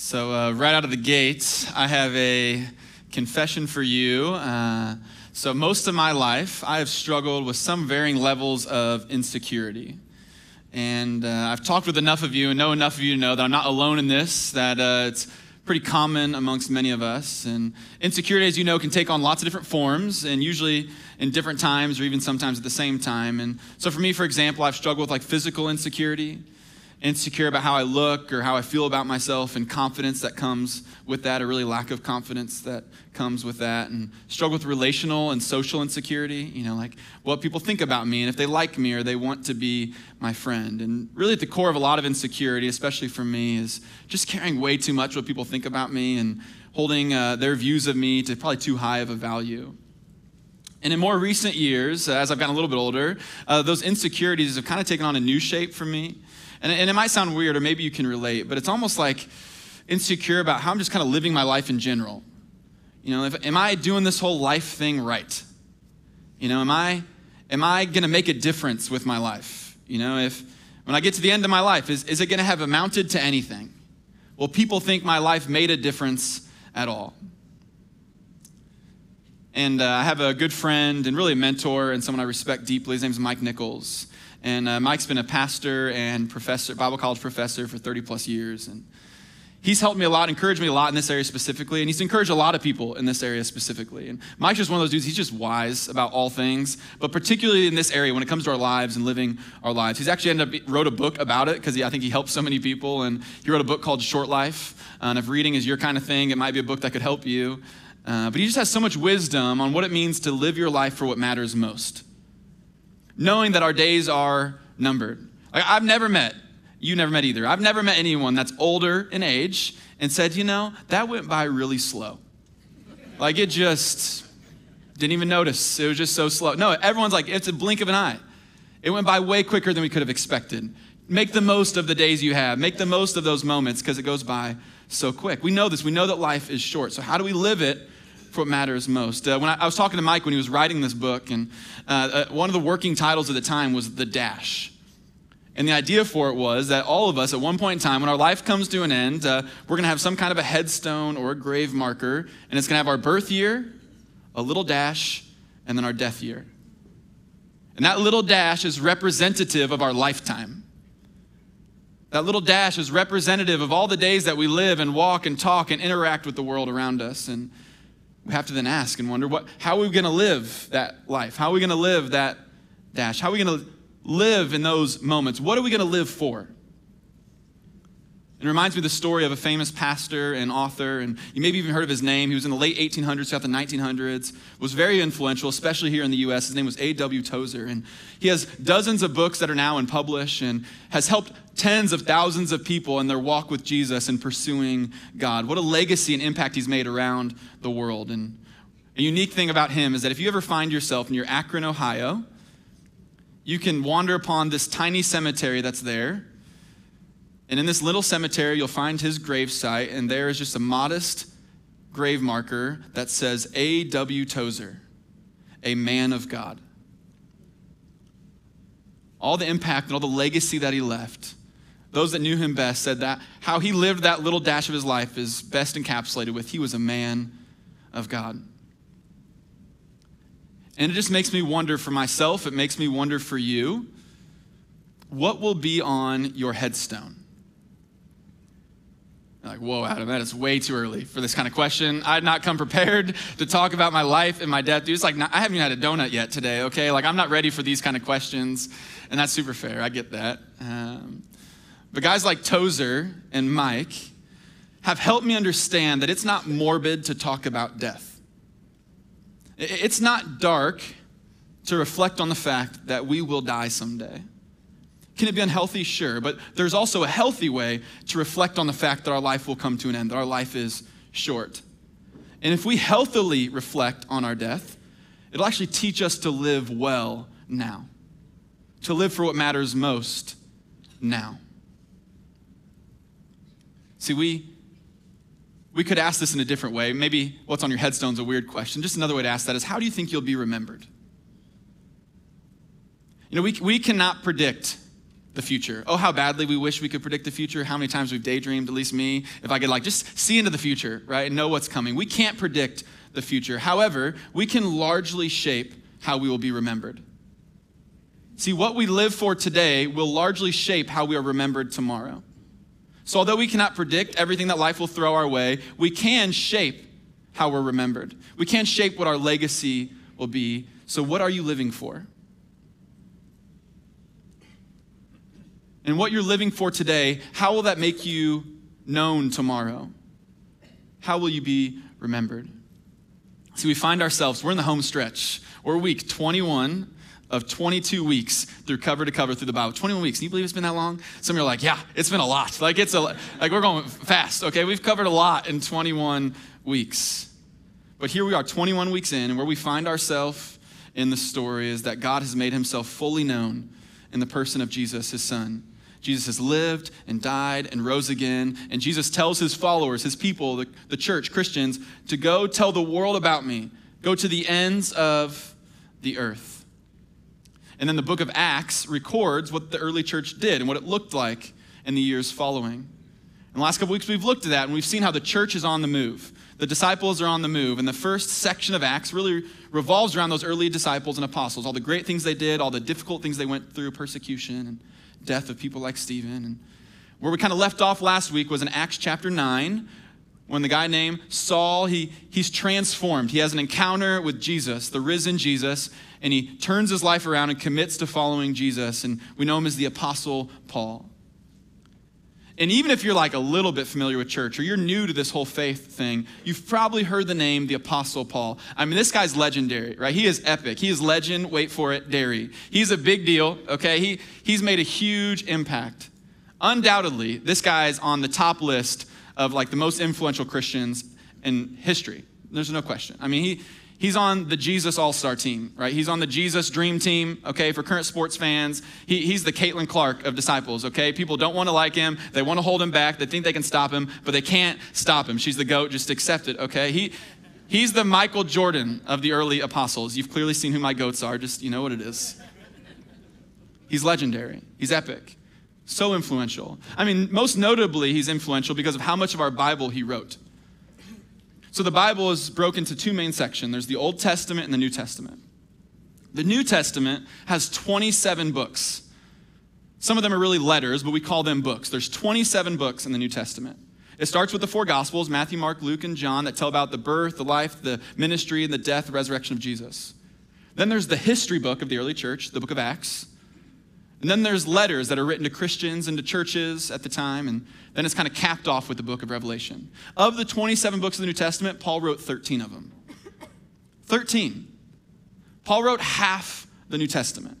So right out of the gate, I have a confession for you. So most of my life, I have struggled with some varying levels of insecurity. And I've talked with enough of you and know enough of you to know that I'm not alone in this, that it's pretty common amongst many of us. And insecurity, as you know, can take on lots of different forms, and usually in different times or even sometimes at the same time. And so for me, for example, I've struggled with like physical insecurity, insecure about how I look or how I feel about myself, and confidence that comes with that, or really lack of confidence that comes with that, and struggle with relational and social insecurity, like what people think about me and if they like me or they want to be my friend. And really at the core of a lot of insecurity, especially for me, is just caring way too much what people think about me and holding their views of me to probably too high of a value. And in more recent years, as I've gotten a little bit older, those insecurities have kind of taken on a new shape for me. And it might sound weird, or maybe you can relate, but it's almost like insecure about how I'm just kind of living my life in general. Am I doing this whole life thing right? Am I going to make a difference with my life? If when I get to the end of my life, is it going to have amounted to anything? Will people think my life made a difference at all? And I have a good friend and really a mentor and someone I respect deeply. His name's Mike Nichols. And Mike's been a pastor and professor, Bible college professor for 30 plus years. And he's helped me a lot, encouraged me a lot in this area specifically. And he's encouraged a lot of people in this area specifically. And Mike's just one of those dudes, he's just wise about all things, but particularly in this area when it comes to our lives and living our lives. He's actually wrote a book about it because I think he helped so many people. And he wrote a book called Short Life. And if reading is your kind of thing, it might be a book that could help you. But he just has so much wisdom on what it means to live your life for what matters most, knowing that our days are numbered. Like you never met either. I've never met anyone that's older in age and said, that went by really slow. Like it just didn't even notice. It was just so slow. No, everyone's like, it's a blink of an eye. It went by way quicker than we could have expected. Make the most of the days you have. Make the most of those moments because it goes by so quick. We know this. We know that life is short. So how do we live it for what matters most? When I was talking to Mike when he was writing this book, and one of the working titles at the time was The Dash. And the idea for it was that all of us at one point in time, when our life comes to an end, we're going to have some kind of a headstone or a grave marker, and it's going to have our birth year, a little dash, and then our death year. And that little dash is representative of our lifetime. That little dash is representative of all the days that we live and walk and talk and interact with the world around us. And we have to then ask and wonder, how are we going to live that life? How are we going to live that dash? How are we going to live in those moments? What are we going to live for? It reminds me of the story of a famous pastor and author, and you maybe even heard of his name. He was in the late 1800s, throughout the 1900s, was very influential, especially here in the U.S. His name was A.W. Tozer, and he has dozens of books that are now in publish and has helped tens of thousands of people in their walk with Jesus and pursuing God. What a legacy and impact he's made around the world. And a unique thing about him is that if you ever find yourself near Akron, Ohio, you can wander upon this tiny cemetery that's there. And in this little cemetery, you'll find his gravesite, and there is just a modest grave marker that says A.W. Tozer, a man of God. All the impact and all the legacy that he left, those that knew him best said that how he lived that little dash of his life is best encapsulated with he was a man of God. And it just makes me wonder for myself, it makes me wonder for you, what will be on your headstone? You're like, whoa, Adam, that is way too early for this kind of question. I had not come prepared to talk about my life and my death. Dude, it's like, I haven't even had a donut yet today, okay? Like, I'm not ready for these kind of questions, and that's super fair. I get that. But guys like Tozer and Mike have helped me understand that it's not morbid to talk about death. It's not dark to reflect on the fact that we will die someday. Can it be unhealthy? Sure, but there's also a healthy way to reflect on the fact that our life will come to an end, that our life is short. And if we healthily reflect on our death, it'll actually teach us to live well now, to live for what matters most now. See, we could ask this in a different way. Maybe what's on your headstone is a weird question. Just another way to ask that is, how do you think you'll be remembered? We cannot predict the future. Oh, how badly we wish we could predict the future. How many times we've daydreamed, at least me, if I could just see into the future, right, and know what's coming. We can't predict the future. However, we can largely shape how we will be remembered. See, what we live for today will largely shape how we are remembered tomorrow. So although we cannot predict everything that life will throw our way, we can shape how we're remembered. We can shape what our legacy will be. So what are you living for? And what you're living for today, how will that make you known tomorrow? How will you be remembered? See, we find ourselves, we're in the home stretch. We're week 21 of 22 weeks through cover to cover through the Bible. 21 weeks. Can you believe it's been that long? Some of you are like, yeah, it's been a lot. Like we're going fast, okay? We've covered a lot in 21 weeks. But here we are 21 weeks in, and where we find ourselves in the story is that God has made himself fully known in the person of Jesus, his son. Jesus has lived and died and rose again. And Jesus tells his followers, his people, the church, Christians, to go tell the world about me. Go to the ends of the earth. And then the book of Acts records what the early church did and what it looked like in the years following. In the last couple weeks, we've looked at that and we've seen how the church is on the move. The disciples are on the move. And the first section of Acts really revolves around those early disciples and apostles, all the great things they did, all the difficult things they went through, persecution and death of people like Stephen. And where we kind of left off last week was in Acts chapter 9, when the guy named Saul, he's transformed. He has an encounter with Jesus, the risen Jesus, and he turns his life around and commits to following Jesus. And we know him as the Apostle Paul. And even if you're a little bit familiar with church or you're new to this whole faith thing, you've probably heard the name the Apostle Paul. I mean, this guy's legendary, right? He is epic. He is legend, wait for it, dairy. He's a big deal, okay? He's made a huge impact. Undoubtedly, this guy's on the top list of the most influential Christians in history. There's no question. I mean, he's on the Jesus All-Star team, right? He's on the Jesus Dream Team, okay? For current sports fans, he's the Caitlin Clark of disciples, okay? People don't want to like him. They want to hold him back. They think they can stop him, but they can't stop him. She's the GOAT. Just accept it, okay? He's the Michael Jordan of the early apostles. You've clearly seen who my GOATs are. Just, you know what it is. He's legendary. He's epic. So influential. I mean, most notably, he's influential because of how much of our Bible he wrote. So the Bible is broken into two main sections. There's the Old Testament and the New Testament. The New Testament has 27 books. Some of them are really letters, but we call them books. There's 27 books in the New Testament. It starts with the four Gospels, Matthew, Mark, Luke, and John, that tell about the birth, the life, the ministry, and the death, the resurrection of Jesus. Then there's the history book of the early church, the book of Acts. And then there's letters that are written to Christians and to churches at the time, and then it's kind of capped off with the book of Revelation. Of the 27 books of the New Testament, Paul wrote 13 of them. 13. Paul wrote half the New Testament.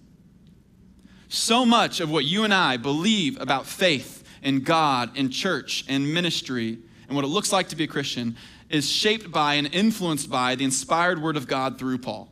So much of what you and I believe about faith and God and church and ministry and what it looks like to be a Christian is shaped by and influenced by the inspired word of God through Paul.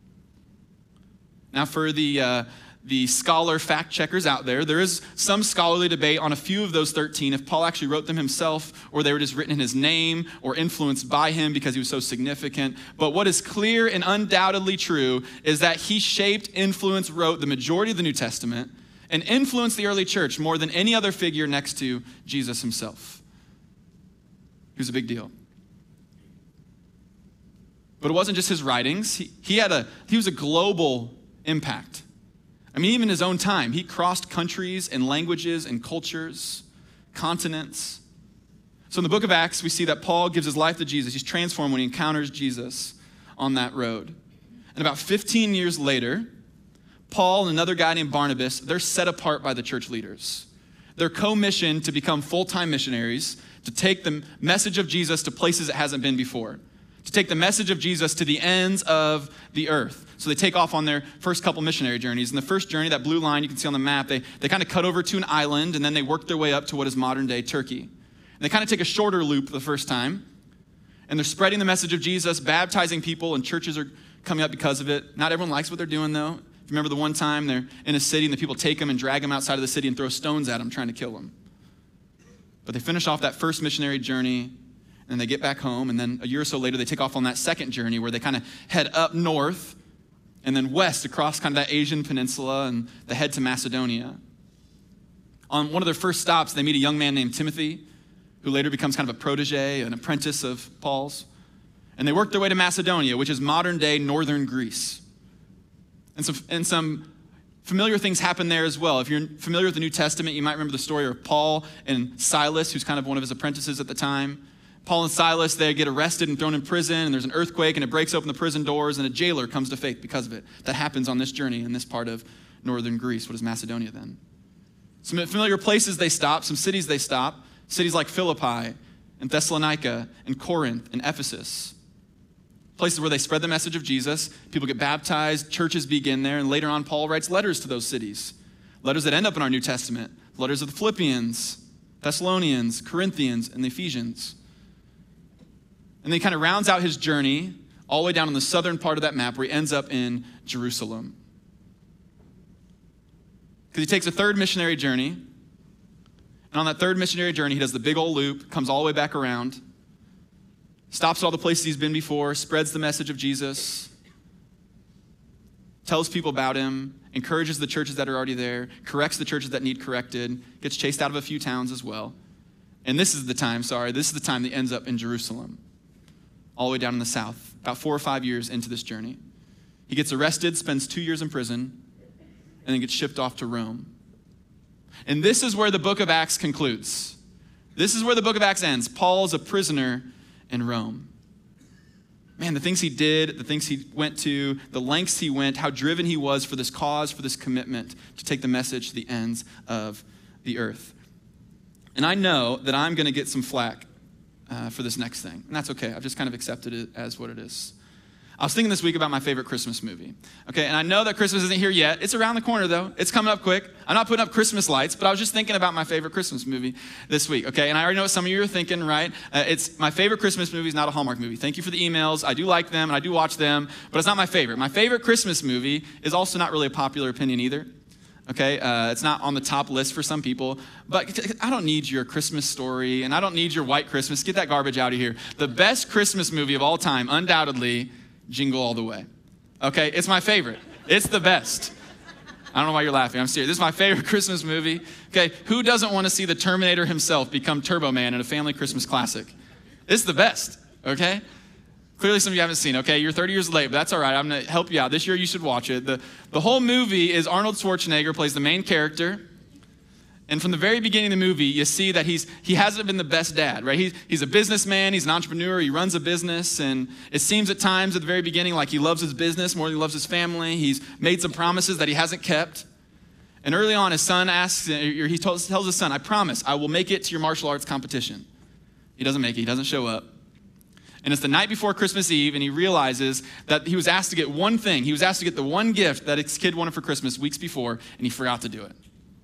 Now for the scholar fact checkers out there is some scholarly debate on a few of those 13, if Paul actually wrote them himself or they were just written in his name or influenced by him because he was so significant. But what is clear and undoubtedly true is that he shaped, influenced, wrote the majority of the New Testament and influenced the early church more than any other figure next to Jesus himself. He was a big deal. But it wasn't just his writings. He was a global impact. I mean, even in his own time, he crossed countries and languages and cultures, continents. So in the book of Acts, we see that Paul gives his life to Jesus. He's transformed when he encounters Jesus on that road. And about 15 years later, Paul and another guy named Barnabas, they're set apart by the church leaders. They're commissioned to become full-time missionaries, to take the message of Jesus to places it hasn't been before, to take the message of Jesus to the ends of the earth. So they take off on their first couple missionary journeys. And the first journey, that blue line you can see on the map, they kind of cut over to an island, and then they work their way up to what is modern-day Turkey. And they kind of take a shorter loop the first time, and they're spreading the message of Jesus, baptizing people, and churches are coming up because of it. Not everyone likes what they're doing, though. If you remember the one time they're in a city, and the people take them and drag them outside of the city and throw stones at them, trying to kill them. But they finish off that first missionary journey, and they get back home, and then a year or so later, they take off on that second journey where they kind of head up north and then west across kind of that Asian peninsula, and they head to Macedonia. On one of their first stops, they meet a young man named Timothy, who later becomes kind of a protege, an apprentice of Paul's. And they work their way to Macedonia, which is modern-day northern Greece. And some familiar things happen there as well. If you're familiar with the New Testament, you might remember the story of Paul and Silas, who's kind of one of his apprentices at the time. Paul and Silas, they get arrested and thrown in prison, and there's an earthquake, and it breaks open the prison doors, and a jailer comes to faith because of it. That happens on this journey in this part of northern Greece. What is Macedonia then? Some familiar places they stop, some cities they stop, cities like Philippi and Thessalonica and Corinth and Ephesus. Places where they spread the message of Jesus, people get baptized, churches begin there, and later on Paul writes letters to those cities. Letters that end up in our New Testament. Letters of the Philippians, Thessalonians, Corinthians, and the Ephesians. And then he kind of rounds out his journey all the way down on the southern part of that map where he ends up in Jerusalem. Because he takes a third missionary journey. And on that third missionary journey, he does the big old loop, comes all the way back around, stops at all the places he's been before, spreads the message of Jesus, tells people about him, encourages the churches that are already there, corrects the churches that need corrected, gets chased out of a few towns as well. And this is the time that he ends up in Jerusalem, all the way down in the south, about 4 or 5 years into this journey. He gets arrested, spends 2 years in prison, and then gets shipped off to Rome. And this is where the book of Acts concludes. This is where the book of Acts ends. Paul's a prisoner in Rome. Man, the things he did, the things he went to, the lengths he went, how driven he was for this cause, for this commitment to take the message to the ends of the earth. And I know that I'm going to get some flack for this next thing. And that's okay. I've just kind of accepted it as what it is. I was thinking this week about my favorite Christmas movie. Okay, and I know that Christmas isn't here yet. It's around the corner, though. It's coming up quick. I'm not putting up Christmas lights, but I was just thinking about my favorite Christmas movie this week. Okay, and I already know what some of you are thinking, right? It's my favorite Christmas movie is not a Hallmark movie. Thank you for the emails. I do like them, and I do watch them, but it's not my favorite. My favorite Christmas movie is also not really a popular opinion either. Okay, it's not on the top list for some people, but I don't need your Christmas Story, and I don't need your White Christmas. Get that garbage out of here. The best Christmas movie of all time, undoubtedly, Jingle All the Way. Okay, it's my favorite. It's the best. I don't know why you're laughing. I'm serious. This is my favorite Christmas movie. Okay, who doesn't want to see the Terminator himself become Turbo Man in a family Christmas classic? It's the best, okay? Clearly some of you haven't seen, okay? You're 30 years late, but that's all right. I'm going to help you out. This year you should watch it. The whole movie is Arnold Schwarzenegger plays the main character. And from the very beginning of the movie, you see that he hasn't been the best dad, right? He's a businessman, he's an entrepreneur, he runs a business, and it seems at times at the very beginning like he loves his business more than he loves his family. He's made some promises that he hasn't kept. And early on, his son tells his son, I promise, I will make it to your martial arts competition. He doesn't make it, he doesn't show up. And it's the night before Christmas Eve, and he realizes that he was asked to get one thing. He was asked to get the one gift that his kid wanted for Christmas weeks before, and he forgot to do it.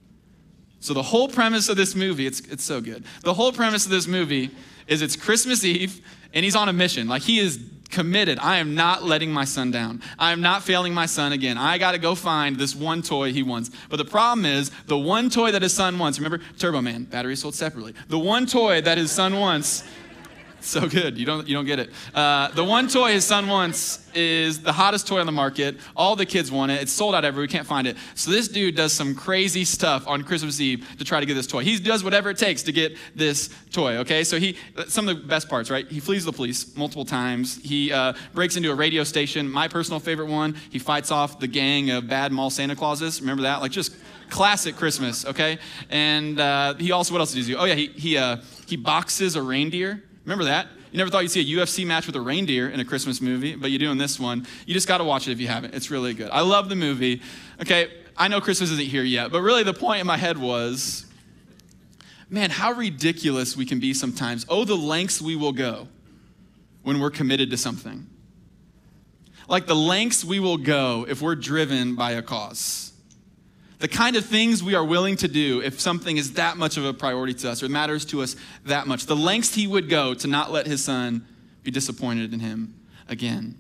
So the whole premise of this movie, it's so good. The whole premise of this movie is it's Christmas Eve, and he's on a mission. Like, he is committed. I am not letting my son down. I am not failing my son again. I got to go find this one toy he wants. But the problem is, the one toy that his son wants, remember, Turbo Man, batteries sold separately. The one toy that his son wants, so good, you don't get it. The one toy his son wants is the hottest toy on the market. All the kids want it. It's sold out everywhere. We can't find it. So this dude does some crazy stuff on Christmas Eve to try to get this toy. He does whatever it takes to get this toy, okay? So some of the best parts, right? He flees the police multiple times. He breaks into a radio station. My personal favorite one, he fights off the gang of bad mall Santa Clauses. Remember that? Like, just classic Christmas, okay? And he also, what else does he do? Oh yeah, he boxes a reindeer. Remember that? You never thought you'd see a UFC match with a reindeer in a Christmas movie, but you do in this one. You just got to watch it if you haven't. It's really good. I love the movie. Okay, I know Christmas isn't here yet, but really the point in my head was, man, how ridiculous we can be sometimes. Oh, the lengths we will go when we're committed to something. Like the lengths we will go if we're driven by a cause. The kind of things we are willing to do if something is that much of a priority to us or matters to us that much. The lengths he would go to not let his son be disappointed in him again.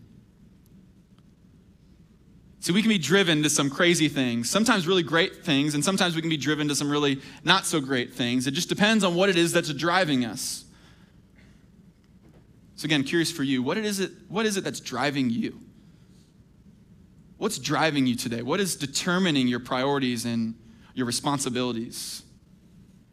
So we can be driven to some crazy things, sometimes really great things, and sometimes we can be driven to some really not so great things. It just depends on what it is that's driving us. So again, curious for you, what is it that's driving you? What's driving you today? What is determining your priorities and your responsibilities?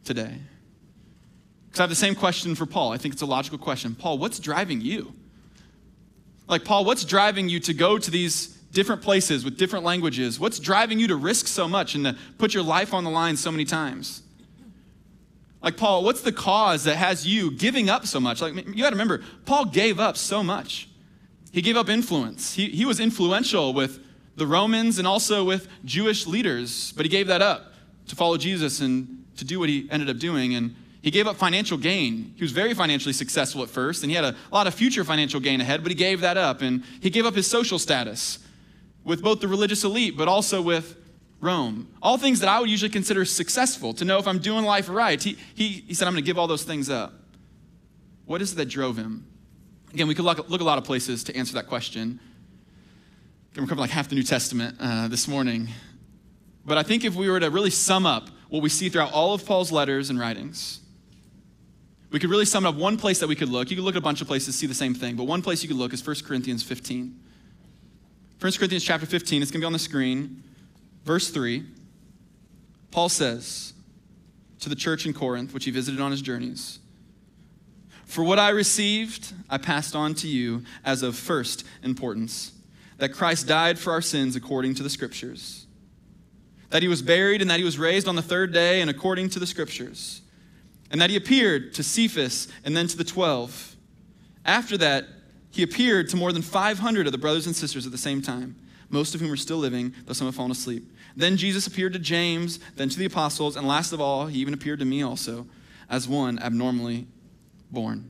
today? Because I have the same question for Paul. I think it's a logical question. Paul, what's driving you? Like, Paul, what's driving you to go to these different places with different languages? What's driving you to risk so much and to put your life on the line so many times? Like, Paul, what's the cause that has you giving up so much? Like, you got to remember, Paul gave up so much. He gave up influence. He was influential with the Romans and also with Jewish leaders, but he gave that up to follow Jesus and to do what he ended up doing. And he gave up financial gain. He was very financially successful at first, and he had a lot of future financial gain ahead, but he gave that up. And he gave up his social status with both the religious elite, but also with Rome. All things that I would usually consider successful, to know if I'm doing life right. He said, I'm going to give all those things up. What is it that drove him? Again, we could look a lot of places to answer that question. We're covering like half the New Testament this morning. But I think if we were to really sum up what we see throughout all of Paul's letters and writings, we could really sum it up one place that we could look. You could look at a bunch of places, see the same thing, but one place you could look is 1 Corinthians 15. 1 Corinthians chapter 15, it's going to be on the screen. Verse 3, Paul says to the church in Corinth, which he visited on his journeys, "For what I received, I passed on to you as of first importance, that Christ died for our sins according to the Scriptures, that he was buried and that he was raised on the third day and according to the Scriptures, and that he appeared to Cephas and then to the 12. After that, he appeared to more than 500 of the brothers and sisters at the same time, most of whom are still living, though some have fallen asleep. Then Jesus appeared to James, then to the apostles, and last of all, he even appeared to me also, as one abnormally born."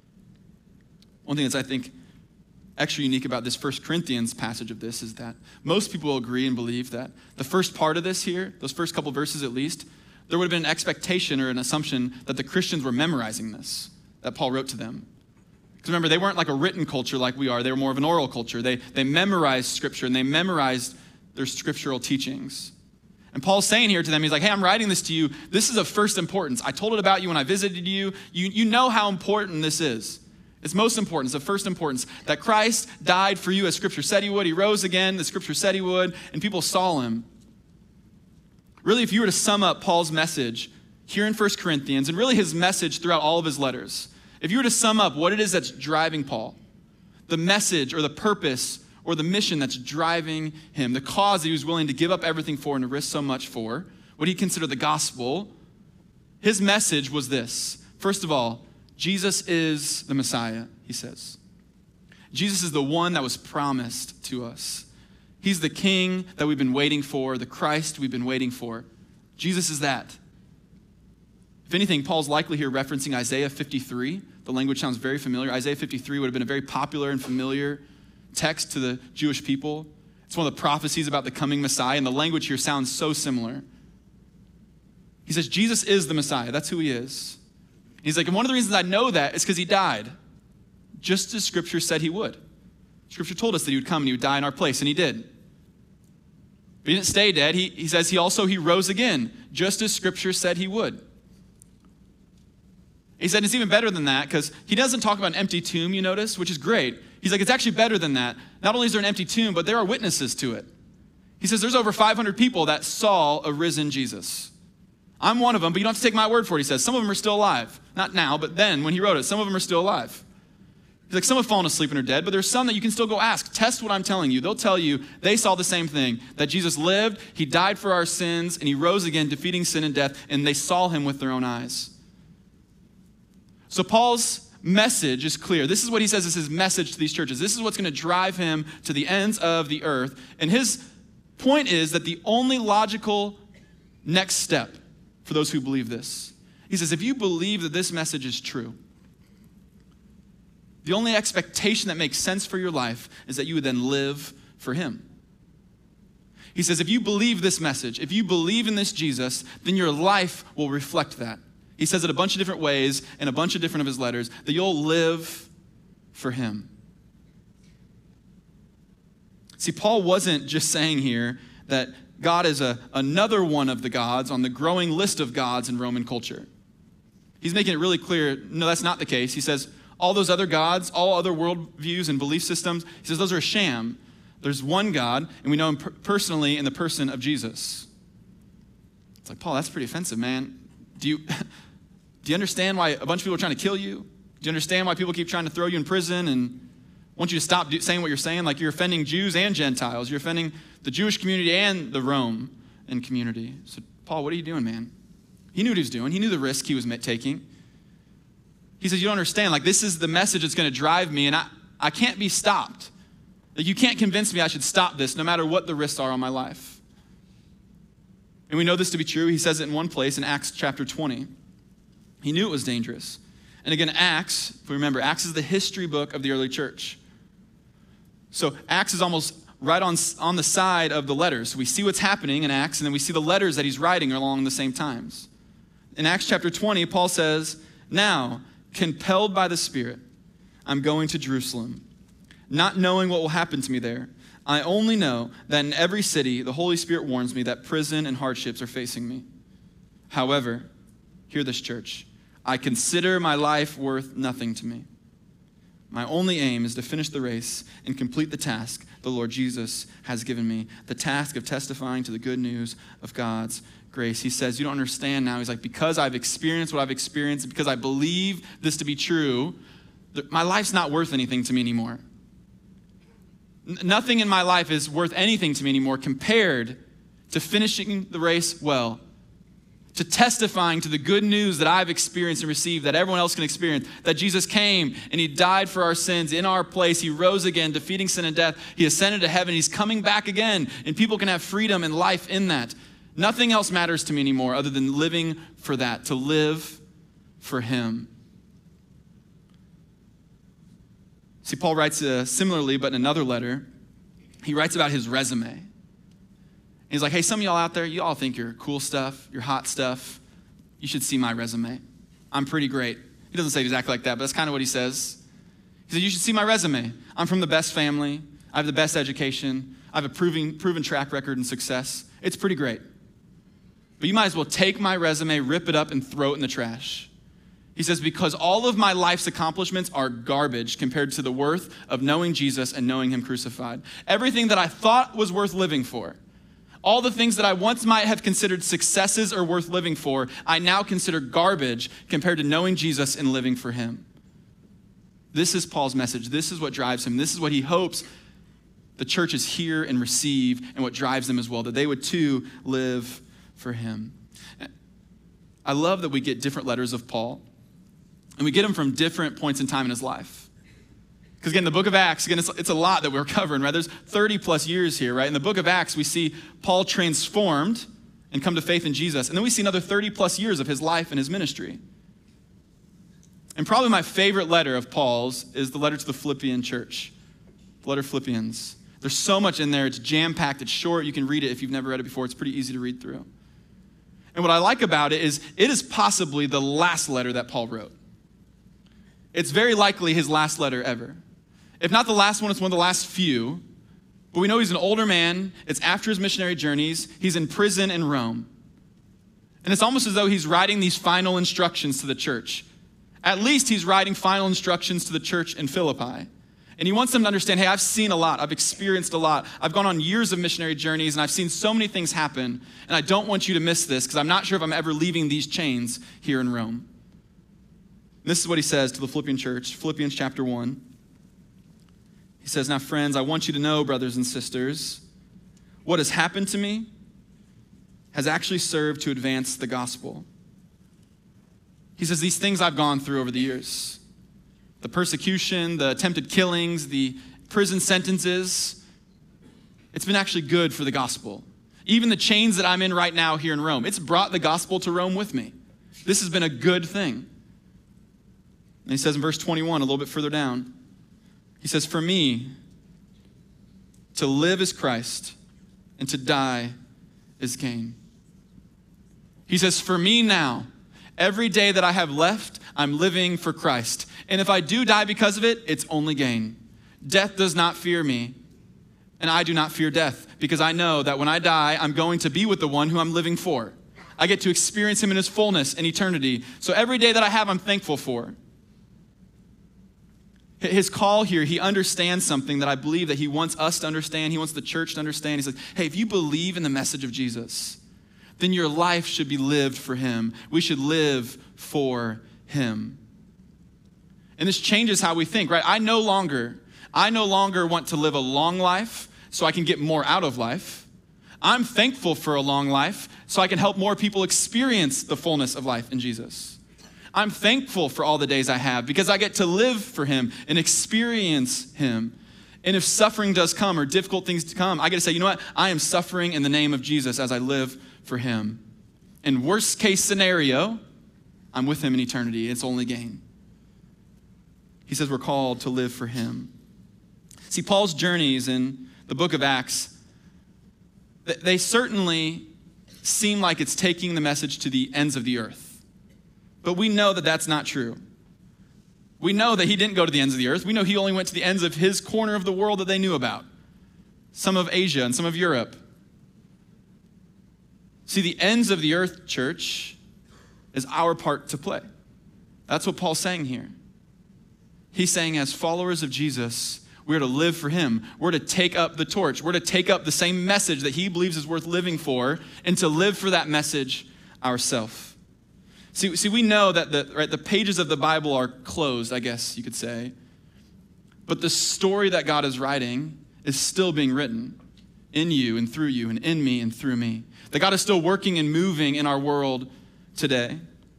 One thing that's, I think, extra unique about this 1 Corinthians passage of this is that most people will agree and believe that the first part of this here, those first couple verses at least, there would have been an expectation or an assumption that the Christians were memorizing this, that Paul wrote to them. Because remember, they weren't like a written culture like we are. They were more of an oral culture. They memorized Scripture, and they memorized their scriptural teachings. And Paul's saying here to them, he's like, hey, I'm writing this to you. This is of first importance. I told it about you when I visited you. You know how important this is. It's most important. It's of first importance that Christ died for you as Scripture said he would. He rose again, the Scripture said he would, and people saw him. Really, if you were to sum up Paul's message here in 1 Corinthians, and really his message throughout all of his letters, if you were to sum up what it is that's driving Paul, the message or the purpose or the mission that's driving him, the cause that he was willing to give up everything for and to risk so much for, what he considered the gospel, his message was this. First of all, Jesus is the Messiah, he says. Jesus is the one that was promised to us. He's the King that we've been waiting for, the Christ we've been waiting for. Jesus is that. If anything, Paul's likely here referencing Isaiah 53. The language sounds very familiar. Isaiah 53 would have been a very popular and familiar text to the Jewish people. It's one of the prophecies about the coming Messiah, and the language here sounds so similar. He says, Jesus is the Messiah. That's who he is. He's like, and one of the reasons I know that is because he died, just as Scripture said he would. Scripture told us that he would come and he would die in our place, and he did. But he didn't stay dead. He says he rose again, just as Scripture said he would. He said it's even better than that, because he doesn't talk about an empty tomb, you notice, which is great. He's like, it's actually better than that. Not only is there an empty tomb, but there are witnesses to it. He says there's over 500 people that saw a risen Jesus. I'm one of them, but you don't have to take my word for it, he says. Some of them are still alive. Not now, but then when he wrote it, some of them are still alive. He's like, some have fallen asleep and are dead, but there's some that you can still go ask. Test what I'm telling you. They'll tell you they saw the same thing, that Jesus lived, he died for our sins, and he rose again, defeating sin and death, and they saw him with their own eyes. So Paul's message is clear. This is what he says is his message to these churches. This is what's going to drive him to the ends of the earth. And his point is that the only logical next step for those who believe this, he says, if you believe that this message is true, the only expectation that makes sense for your life is that you would then live for him. He says, if you believe this message, if you believe in this Jesus, then your life will reflect that. He says it a bunch of different ways in a bunch of different of his letters, that you'll live for him. See, Paul wasn't just saying here that God is another one of the gods on the growing list of gods in Roman culture. He's making it really clear, no, that's not the case. He says, all those other gods, all other worldviews and belief systems, he says those are a sham. There's one God, and we know him personally in the person of Jesus. It's like, Paul, that's pretty offensive, man. Do you understand why a bunch of people are trying to kill you? Do you understand why people keep trying to throw you in prison and want you to stop saying what you're saying? Like, you're offending Jews and Gentiles. You're offending the Jewish community and the Roman community. So, Paul, what are you doing, man? He knew what he was doing. He knew the risk he was taking. He says, you don't understand. Like, this is the message that's going to drive me, and I can't be stopped. Like, you can't convince me I should stop this no matter what the risks are on my life. And we know this to be true. He says it in one place in Acts chapter 20. He knew it was dangerous. And again, Acts, if we remember, Acts is the history book of the early church. So Acts is almost right on the side of the letters. So we see what's happening in Acts, and then we see the letters that he's writing along the same times. In Acts chapter 20, Paul says, now, compelled by the Spirit, I'm going to Jerusalem, not knowing what will happen to me there. I only know that in every city, the Holy Spirit warns me that prison and hardships are facing me. However, hear this, church, I consider my life worth nothing to me. My only aim is to finish the race and complete the task the Lord Jesus has given me, the task of testifying to the good news of God's grace. He says, you don't understand now. He's like, because I've experienced what I've experienced, because I believe this to be true, my life's not worth anything to me anymore. Nothing in my life is worth anything to me anymore compared to finishing the race well, to testifying to the good news that I've experienced and received, that everyone else can experience, that Jesus came and he died for our sins in our place. He rose again, defeating sin and death. He ascended to heaven. He's coming back again, and people can have freedom and life in that. Nothing else matters to me anymore other than living for that, to live for him. See, Paul writes similarly, but in another letter, he writes about his resume. He's like, hey, some of y'all out there, you all think you're cool stuff, you're hot stuff. You should see my resume. I'm pretty great. He doesn't say it exactly like that, but that's kind of what he says. He said, you should see my resume. I'm from the best family. I have the best education. I have a proven track record and success. It's pretty great. But you might as well take my resume, rip it up, and throw it in the trash. He says, because all of my life's accomplishments are garbage compared to the worth of knowing Jesus and knowing him crucified. Everything that I thought was worth living for, all the things that I once might have considered successes or worth living for, I now consider garbage compared to knowing Jesus and living for him. This is Paul's message. This is what drives him. This is what he hopes the churches hear and receive, and what drives them as well, that they would too live for him. I love that we get different letters of Paul. And we get them from different points in time in his life. Because again, the book of Acts, again, it's a lot that we're covering, right? There's 30 plus years here, right? In the book of Acts, we see Paul transformed and come to faith in Jesus. And then we see another 30 plus years of his life and his ministry. And probably my favorite letter of Paul's is the letter to the Philippian church. The letter of Philippians. There's so much in there. It's jam-packed. It's short. You can read it if you've never read it before. It's pretty easy to read through. And what I like about it is possibly the last letter that Paul wrote. It's very likely his last letter ever. If not the last one, it's one of the last few. But we know he's an older man. It's after his missionary journeys. He's in prison in Rome. And it's almost as though he's writing these final instructions to the church. At least he's writing final instructions to the church in Philippi. And he wants them to understand, hey, I've seen a lot. I've experienced a lot. I've gone on years of missionary journeys, and I've seen so many things happen. And I don't want you to miss this, because I'm not sure if I'm ever leaving these chains here in Rome. This is what he says to the Philippian church, Philippians chapter 1. He says, now, friends, I want you to know, brothers and sisters, what has happened to me has actually served to advance the gospel. He says, these things I've gone through over the years, the persecution, the attempted killings, the prison sentences, it's been actually good for the gospel. Even the chains that I'm in right now here in Rome, it's brought the gospel to Rome with me. This has been a good thing. And he says in verse 21, a little bit further down, he says, for me, to live is Christ, and to die is gain. He says, for me now, every day that I have left, I'm living for Christ. And if I do die because of it, it's only gain. Death does not fear me, and I do not fear death, because I know that when I die, I'm going to be with the one who I'm living for. I get to experience him in his fullness in eternity. So every day that I have, I'm thankful for. His call here, he understands something that I believe that he wants us to understand. He wants the church to understand. He says, hey, if you believe in the message of Jesus, then your life should be lived for him. We should live for him. And this changes how we think, right? I no longer want to live a long life so I can get more out of life. I'm thankful for a long life so I can help more people experience the fullness of life in Jesus. I'm thankful for all the days I have because I get to live for him and experience him. And if suffering does come or difficult things to come, I get to say, you know what? I am suffering in the name of Jesus as I live for him. In worst case scenario, I'm with him in eternity. It's only gain. He says we're called to live for him. See, Paul's journeys in the book of Acts, they certainly seem like it's taking the message to the ends of the earth. But we know that that's not true. We know that he didn't go to the ends of the earth. We know he only went to the ends of his corner of the world that they knew about. Some of Asia and some of Europe. See, the ends of the earth, church, is our part to play. That's what Paul's saying here. He's saying as followers of Jesus, we're to live for him. We're to take up the torch. We're to take up the same message that he believes is worth living for and to live for that message ourselves. See, we know that the pages of the Bible are closed, I guess you could say. But the story that God is writing is still being written in you and through you and in me and through me. That God is still working and moving in our world today.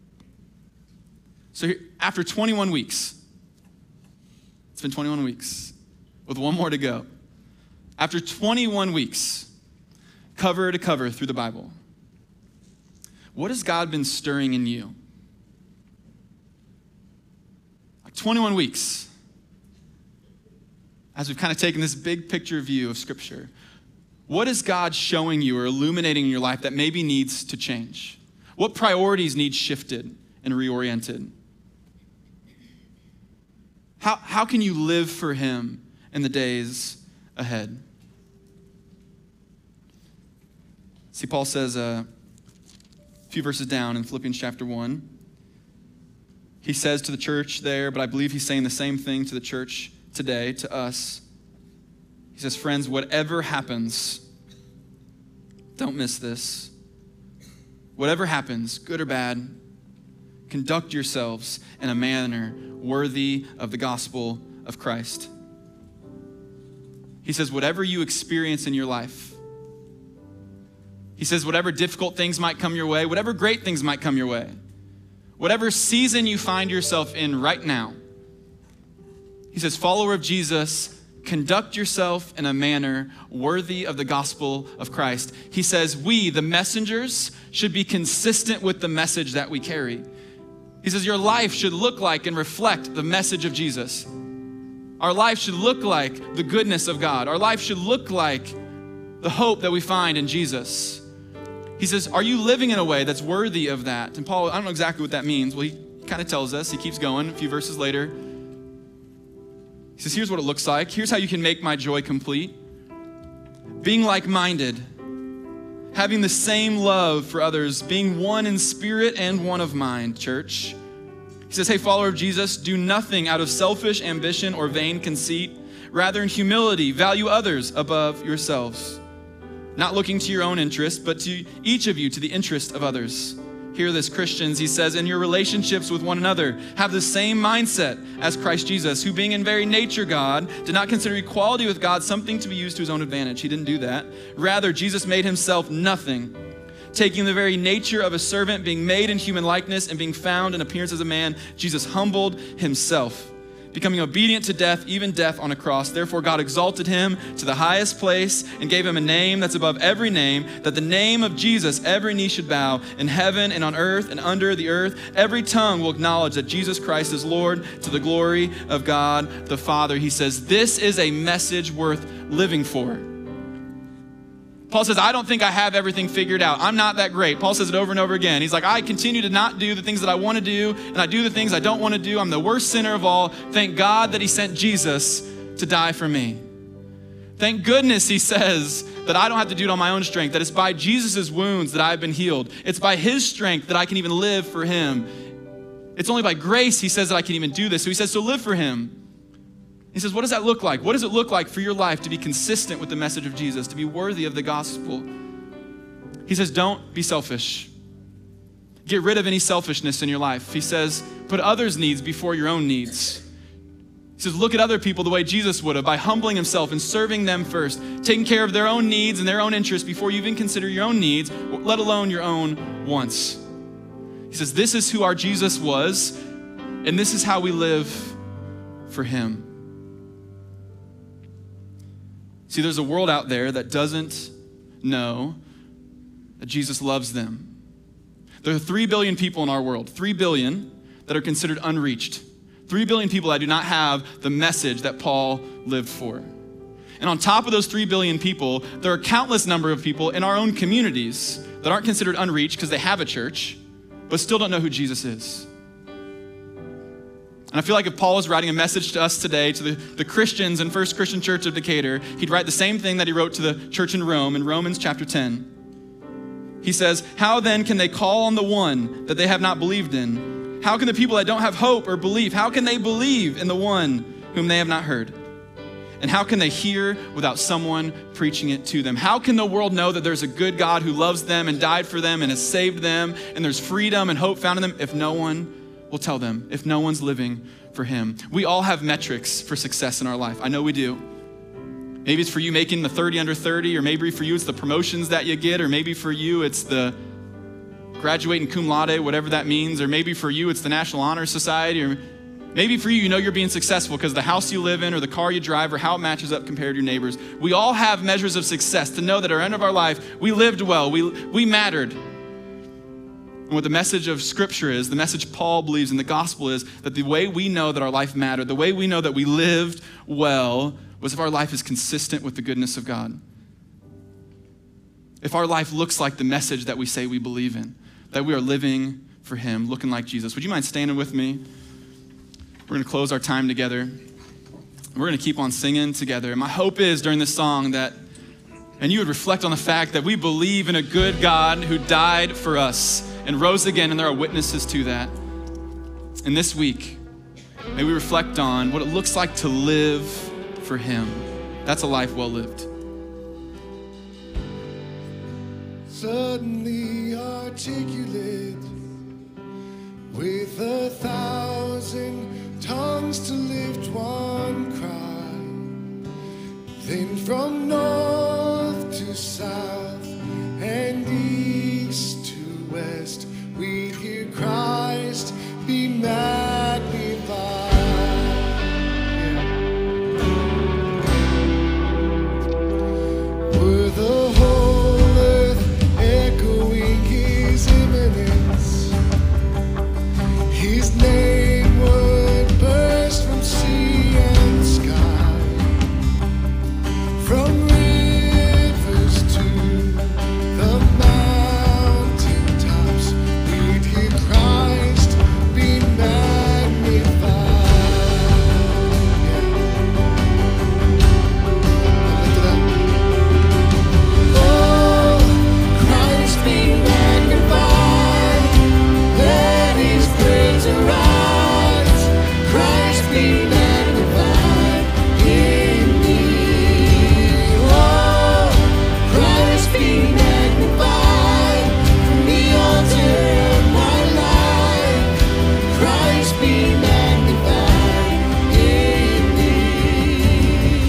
So after 21 weeks, it's been 21 weeks, with one more to go. After 21 weeks, cover to cover through the Bible, what has God been stirring in you? Like 21 weeks, as we've kind of taken this big picture view of Scripture, what is God showing you or illuminating in your life that maybe needs to change? What priorities need shifted and reoriented? How can you live for him in the days ahead? See, Paul says a few verses down in Philippians chapter 1, he says to the church there, but I believe he's saying the same thing to the church today, to us. He says, friends, whatever happens, don't miss this. Whatever happens, good or bad, conduct yourselves in a manner worthy of the gospel of Christ. He says, whatever you experience in your life, he says, whatever difficult things might come your way, whatever great things might come your way, whatever season you find yourself in right now, he says, follower of Jesus, conduct yourself in a manner worthy of the gospel of Christ. He says, we, the messengers, should be consistent with the message that we carry. He says, your life should look like and reflect the message of Jesus. Our life should look like the goodness of God. Our life should look like the hope that we find in Jesus. He says, are you living in a way that's worthy of that? And Paul, I don't know exactly what that means. Well, he kind of tells us. He keeps going a few verses later. He says, here's what it looks like. Here's how you can make my joy complete. Being like-minded, having the same love for others, being one in spirit and one of mind, church. He says, hey, follower of Jesus, do nothing out of selfish ambition or vain conceit. Rather, in humility, value others above yourselves. Not looking to your own interest, but to each of you, to the interest of others. Hear this, Christians, he says, in your relationships with one another, have the same mindset as Christ Jesus, who being in very nature God, did not consider equality with God something to be used to his own advantage. He didn't do that. Rather, Jesus made himself nothing, taking the very nature of a servant, being made in human likeness, and being found in appearance as a man, Jesus humbled himself, becoming obedient to death, even death on a cross. Therefore, God exalted him to the highest place and gave him a name that's above every name, that the name of Jesus, every knee should bow in heaven and on earth and under the earth. Every tongue will acknowledge that Jesus Christ is Lord, to the glory of God the Father. He says, this is a message worth living for. Paul says, I don't think I have everything figured out. I'm not that great. Paul says it over and over again. He's like, I continue to not do the things that I want to do, and I do the things I don't want to do. I'm the worst sinner of all. Thank God that he sent Jesus to die for me. Thank goodness, he says, that I don't have to do it on my own strength, that it's by Jesus' wounds that I've been healed. It's by his strength that I can even live for him. It's only by grace, he says, that I can even do this. So he says, so live for him. He says, what does that look like? What does it look like for your life to be consistent with the message of Jesus, to be worthy of the gospel? He says, don't be selfish. Get rid of any selfishness in your life. He says, put others' needs before your own needs. He says, look at other people the way Jesus would have, by humbling himself and serving them first, taking care of their own needs and their own interests before you even consider your own needs, let alone your own wants. He says, this is who our Jesus was, and this is how we live for him. See, there's a world out there that doesn't know that Jesus loves them. There are 3 billion people in our world, 3 billion that are considered unreached. 3 billion people that do not have the message that Paul lived for. And on top of those 3 billion people, there are countless number of people in our own communities that aren't considered unreached because they have a church, but still don't know who Jesus is. And I feel like if Paul was writing a message to us today, to the Christians in First Christian Church of Decatur, he'd write the same thing that he wrote to the church in Rome in Romans chapter 10. He says, how then can they call on the one that they have not believed in? How can the people that don't have hope or belief, how can they believe in the one whom they have not heard? And how can they hear without someone preaching it to them? How can the world know that there's a good God who loves them and died for them and has saved them and there's freedom and hope found in them if no one will tell them, if no one's living for him? We all have metrics for success in our life. I know we do. Maybe it's for you making the 30 under 30, or maybe for you it's the promotions that you get, or maybe for you it's the graduating cum laude, whatever that means, or maybe for you it's the National Honor Society, or maybe for you, you know you're being successful because the house you live in or the car you drive or how it matches up compared to your neighbors. We all have measures of success to know that at the end of our life, we lived well, we mattered. And what the message of Scripture is, the message Paul believes in the gospel is that the way we know that our life mattered, the way we know that we lived well, was if our life is consistent with the goodness of God. If our life looks like the message that we say we believe in, that we are living for him, looking like Jesus. Would you mind standing with me? We're going to close our time together. We're going to keep on singing together. And my hope is during this song that, and you would reflect on the fact that we believe in a good God who died for us and rose again, and there are witnesses to that. And this week, may we reflect on what it looks like to live for him. That's a life well lived. Suddenly articulate with 1,000 tongues to lift one cry. Then from north to south and east to west, we hear Christ be magnified. Were the whole earth echoing his imminence, his name would burst from sea and sky, from rivers to the mountain tops, we'd hear Christ be magnified. Lift it up. Oh, Christ be magnified. Let his praise arise. Christ be magnified in me. Oh, Christ be magnified from the altar of my life. Christ be magnified in me.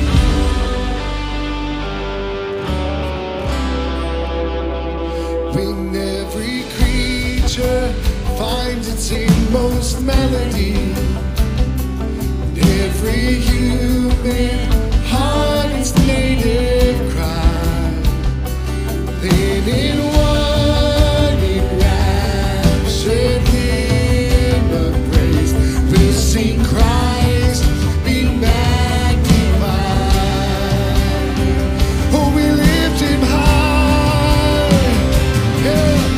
When every creature finds its inmost melody, and every human heart its native cry, then in one enraptured hymn of praise, we'll sing Christ be magnified. Oh, we lift him high. Yeah.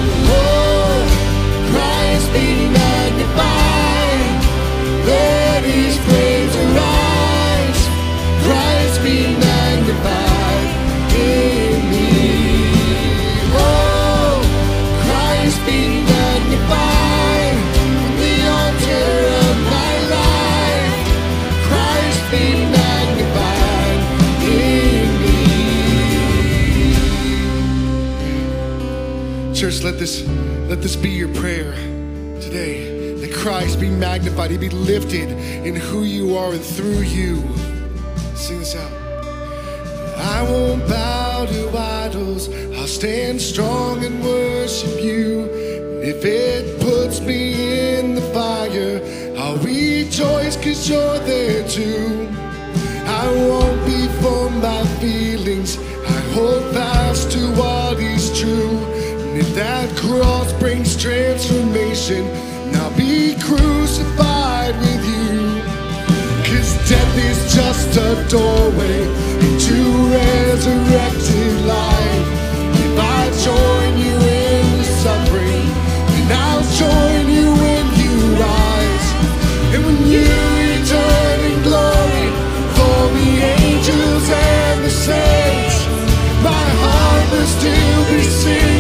Oh, Christ be magnified. Let his praise arise. Christ be magnified in me. let this be your prayer today. That Christ be magnified, He be lifted in who you are and through you. Sing this out. I won't bow to idols, I'll stand strong and worship you. And if it puts me in the fire, I'll rejoice 'cause you're there too. I won't be for my feelings, I hold fast to what is true. And if that cross brings transformation, I'll be crucified with you. 'Cause death is just a doorway into resurrected life. If I join you in the suffering, then I'll join you when you rise. And when you return in glory for the angels and the saints, my heart will still be singing.